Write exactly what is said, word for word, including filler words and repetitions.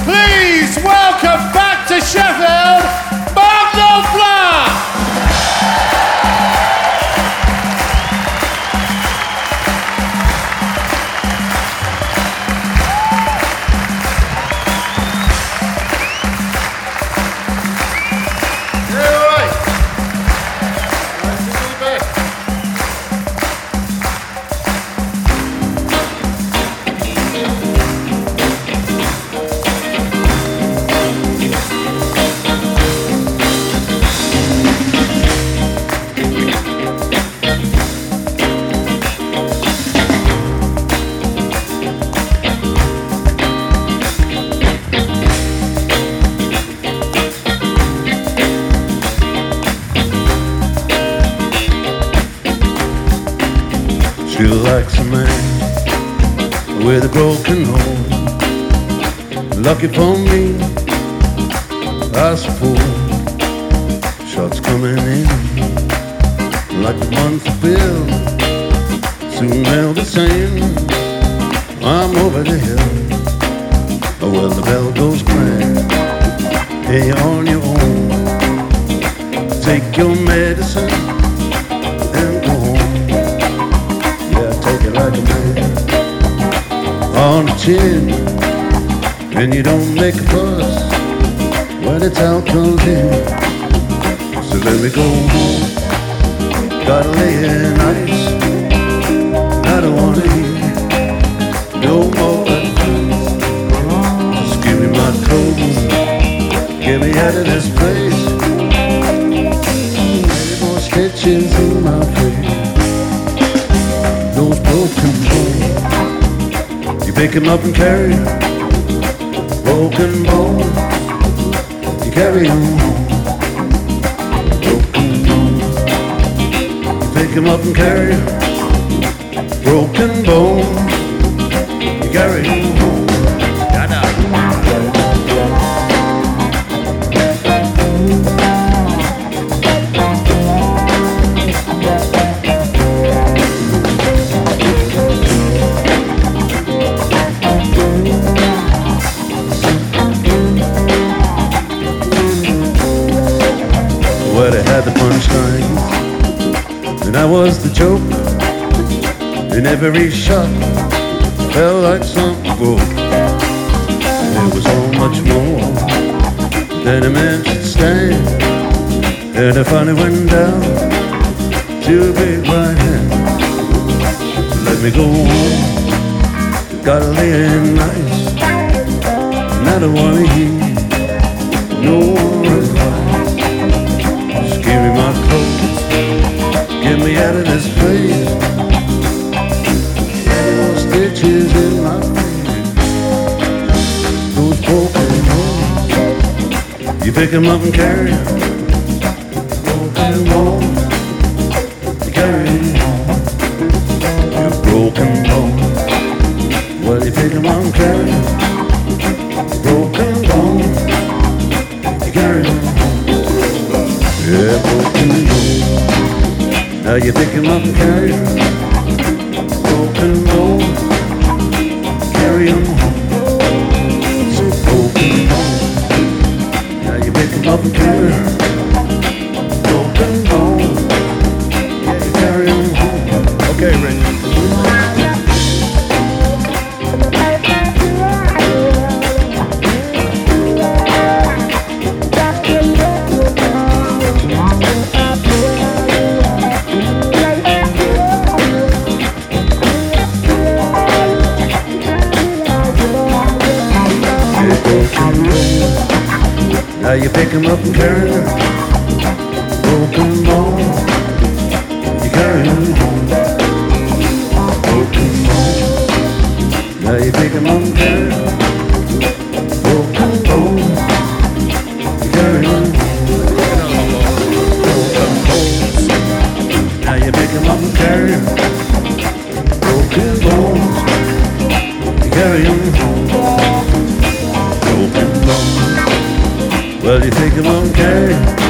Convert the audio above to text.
Please welcome back to Sheffield, Mark Knopfler! She likes a man with a broken home. Lucky for me, I suppose. Shots coming in like a monthly bill. Soon they'll be saying I'm over the hill. Oh, well, the bell goes clang. Hey, you're on your own. Take your medicine and go home. Take it like a man on the chin, and you don't make a fuss when it's out comes in. So let me go home. Gotta lay in ice. I don't wanna hear no more advice. Just give me my clothes, get me out of this place. Any more stitches in my face? Those broken bones, you pick them up and carry them. Broken bones, you carry them home. Broken bones, you pick them up and carry them. Broken bones, you carry them home. Well, they had the punchline, and I was the joke. And every shot felt like something broke. And it was so much more than a man should stand. And I finally went down to a big right hand. Let me go home, gotta lay in nice. And I don't wanna hear no more advice. Give me my clothes, get me out of this place. Any more stitches in my face? Those broken bones, you pick them up and carry them. Broken bones, you carry them home. Your broken bones, well, you pick them up and carry them. Broken bones, you carry them home. Yeah, broken bones. Now you pick him up and carry him. Broken bones, carry him home. So broken bones. Now you pick him up and carry him. Broken bones, yeah, you carry him home. Okay, Rich. Now you pick him up and carry him. Broken bones, you carry him home. Broken bones. Now you pick him up and carry him. Broken bones, you carry him home. Broken bones. Now you pick him up and carry him. Broken bones, you carry him home. Broken bones. Well, you take him on carry.